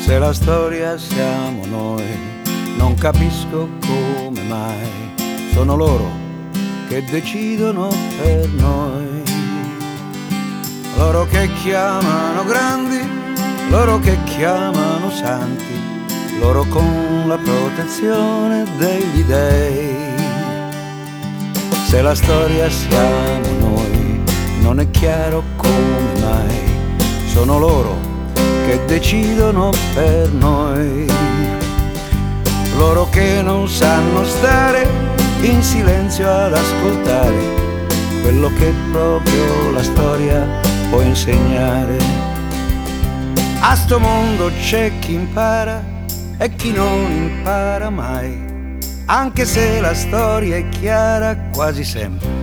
Se la storia siamo noi, non capisco come mai sono loro che decidono per noi. Loro che chiamano grandi, loro che chiamano santi, loro con la protezione degli dèi. Se la storia siamo noi, non è chiaro come mai sono loro che decidono per noi. Loro che non sanno stare in silenzio ad ascoltare quello che proprio la storia può insegnare. A sto mondo c'è chi impara e chi non impara mai, anche se la storia è chiara quasi sempre.